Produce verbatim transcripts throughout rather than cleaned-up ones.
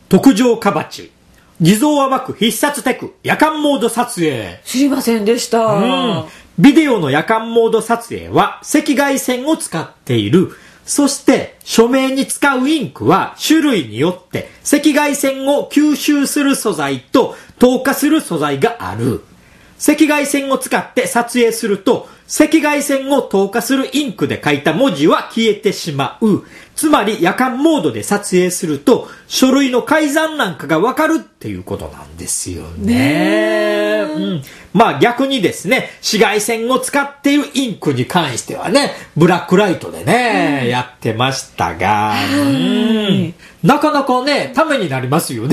特上かばち。偽造暴く必殺テク、夜間モード撮影。 知りませんでした。 うん。ビデオの夜間モード撮影は赤外線を使っている。そして署名に使うインクは種類によって赤外線を吸収する素材と透過する素材がある。赤外線を使って撮影すると赤外線を透過するインクで書いた文字は消えてしまう。つまり夜間モードで撮影すると書類の改ざんなんかがわかるっていうことなんですよね。うん、まあ逆にですね、紫外線を使っているインクに関してはね、ブラックライトでね、うん、やってましたが、うん、なかなかね、ためになりますよね。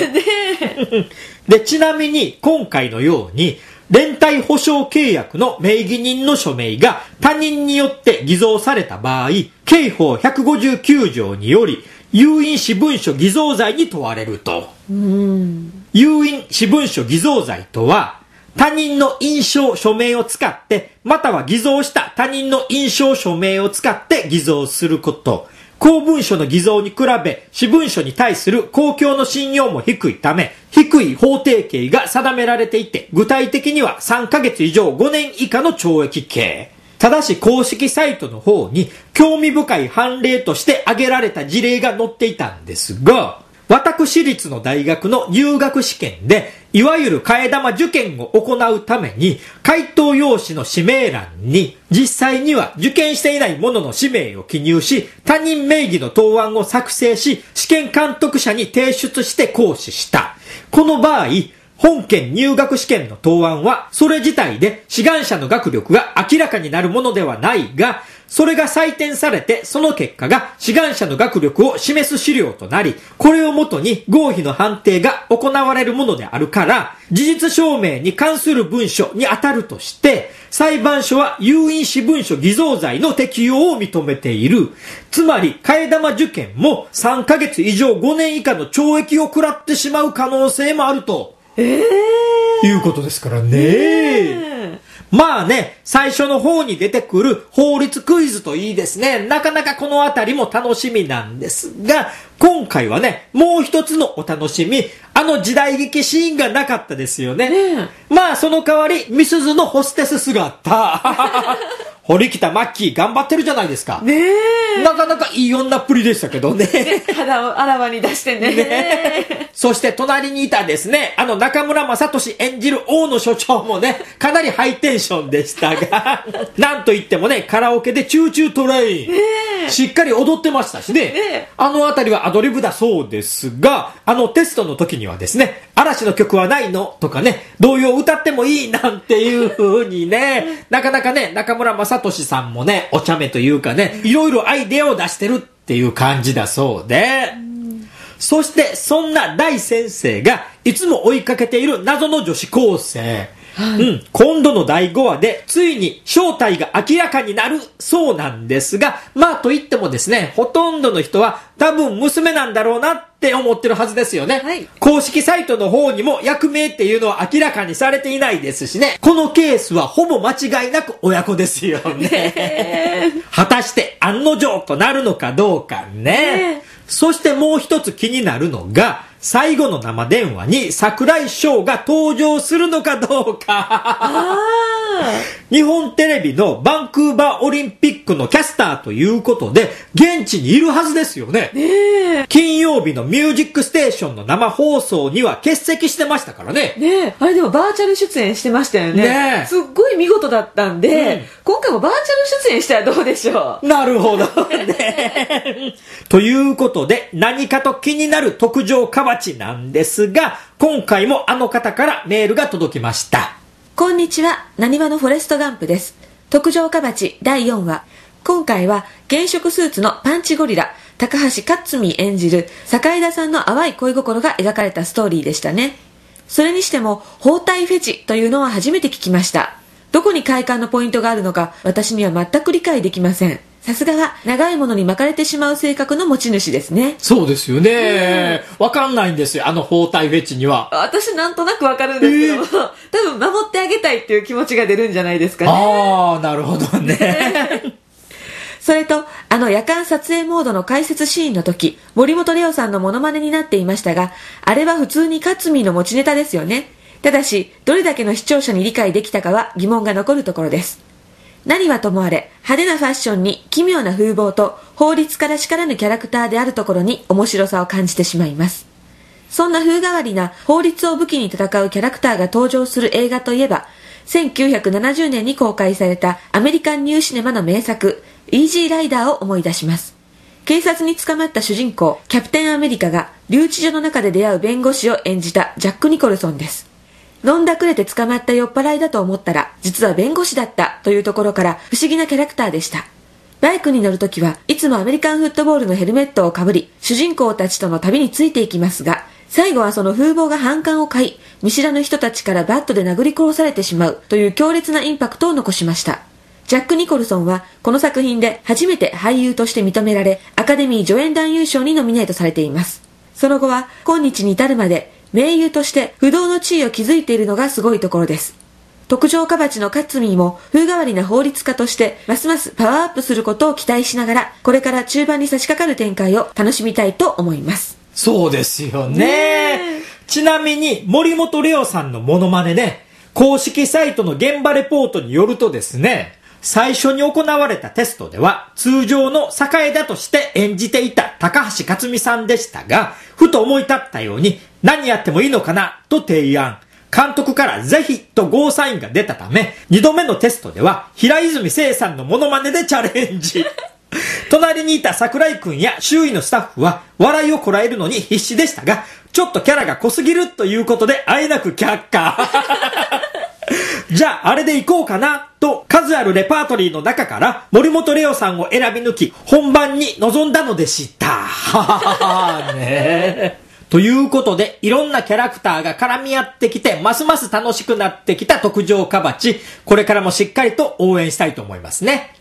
で、ちなみに今回のように連帯保証契約の名義人の署名が他人によって偽造された場合、刑法ひゃくごじゅうきゅう条により有印私文書偽造罪に問われると。うん、有印私文書偽造罪とは、他人の印章署名を使って、または偽造した他人の印章署名を使って偽造すること。公文書の偽造に比べ、私文書に対する公共の信用も低いため、低い法定刑が定められていて、具体的にはさんかげつ以上ごねん以下の懲役刑。ただし公式サイトの方に興味深い判例として挙げられた事例が載っていたんですが、私立の大学の入学試験で、いわゆる替え玉受験を行うために、回答用紙の氏名欄に、実際には受験していない者の氏名を記入し、他人名義の答案を作成し、試験監督者に提出して行使した。この場合、本件入学試験の答案は、それ自体で志願者の学力が明らかになるものではないが、それが採点されて、その結果が志願者の学力を示す資料となり、これをもとに合否の判定が行われるものであるから、事実証明に関する文書に当たるとして、裁判所は有印私文書偽造罪の適用を認めている。つまり、替え玉受験もさんかげつ以上ごねん以下の懲役を食らってしまう可能性もあると。えー、いうことですからね。えーまあね、最初の方に出てくる法律クイズといいですね。なかなかこのあたりも楽しみなんですが、今回はね、もう一つのお楽しみ、あの時代劇シーンがなかったですよね。ねまあその代わり、ミスズのホステス姿。堀北真希頑張ってるじゃないですか。ねなかなかいい女っぷりでしたけどね。 肌をあらわに出してね。 ねそして隣にいたですね、あの中村雅俊演じる大野所長もね、かなりハイテンションでしたが、なんといってもね、カラオケでチューチュートレイン。ねしっかり踊ってましたしね。ねあのあたりはアドリブだそうですが、あのテストの時にはですね、嵐の曲はないのとかね、童謡歌ってもいいなんていう風にね、なかなかね、中村雅俊さんもね、お茶目というかね、いろいろアイデアを出してるっていう感じだそうで、そしてそんな大先生がいつも追いかけている謎の女子高生、はいうん、今度のだいごわでついに正体が明らかになるそうなんですが、まあといってもですね、ほとんどの人は多分娘なんだろうなって思ってるはずですよね、はい、公式サイトの方にも役名っていうのは明らかにされていないですしね、このケースはほぼ間違いなく親子ですよね果たして案の定となるのかどうかね。そしてもう一つ気になるのが、最後の生電話に櫻井翔が登場するのかどうか日本テレビのバンクーバーオリンピックのキャスターということで現地にいるはずですよね。ね金曜日のミュージックステーションの生放送には欠席してましたからね。 ねあれでもバーチャル出演してましたよね。ねすっごい見事だったんで、うん、今回もバーチャル出演したらどうでしょう。 なるほどねということで何かと気になる特上かばちなんですが、今回もあの方からメールが届きました。 こんにちは、なにわのフォレストガンプです。特上かばちだいよんわ。今回は原色スーツのパンチゴリラ高橋克実演じる坂井田さんの淡い恋心が描かれたストーリーでしたね。それにしても包帯フェチというのは初めて聞きました。どこに快感のポイントがあるのか私には全く理解できません。さすがは長いものに巻かれてしまう性格の持ち主ですね。 そうですよね。わかんないんですよ、あの包帯フェチには。 私なんとなくわかるんですけども、えー、多分守ってあげたいっていう気持ちが出るんじゃないですかね。 ああ、なるほどねそれと、あの夜間撮影モードの解説シーンの時、森本レオさんのモノマネになっていましたが、あれは普通にカツミの持ちネタですよね。ただし、どれだけの視聴者に理解できたかは疑問が残るところです。何はともあれ、派手なファッションに奇妙な風貌と法律からしからぬキャラクターであるところに面白さを感じてしまいます。そんな風変わりな法律を武器に戦うキャラクターが登場する映画といえば、せんきゅうひゃくななじゅうねんに公開されたアメリカンニューシネマの名作、イージーライダーを思い出します。警察に捕まった主人公、キャプテンアメリカが留置所の中で出会う弁護士を演じたジャック・ニコルソンです。飲んだくれて捕まった酔っ払いだと思ったら、実は弁護士だったというところから不思議なキャラクターでした。バイクに乗るときはいつもアメリカンフットボールのヘルメットをかぶり、主人公たちとの旅についていきますが、最後はその風貌が反感を買い、見知らぬ人たちからバットで殴り殺されてしまうという強烈なインパクトを残しました。ジャック・ニコルソンはこの作品で初めて俳優として認められ、アカデミー助演男優賞にノミネートされています。その後は今日に至るまで名優として不動の地位を築いているのがすごいところです。特上カバチのカツミーも風変わりな法律家としてますますパワーアップすることを期待しながら、これから中盤に差し掛かる展開を楽しみたいと思います。 そうですよね。ちなみに森本レオさんのモノマネで、公式サイトの現場レポートによるとですね、最初に行われたテストでは通常の栄田として演じていた高橋克実さんでしたが、ふと思い立ったように何やってもいいのかなと提案。監督からぜひとゴーサインが出たため、にどめのテストでは平泉聖さんのモノマネでチャレンジ。隣にいた桜井くんや周囲のスタッフは笑いをこらえるのに必死でしたが、ちょっとキャラが濃すぎるということであえなく却下。じゃああれでいこうかなと数あるレパートリーの中から森本レオさんを選び抜き本番に臨んだのでした。ねということで、いろんなキャラクターが絡み合ってきてますます楽しくなってきた特上カバチ、これからもしっかりと応援したいと思いますね。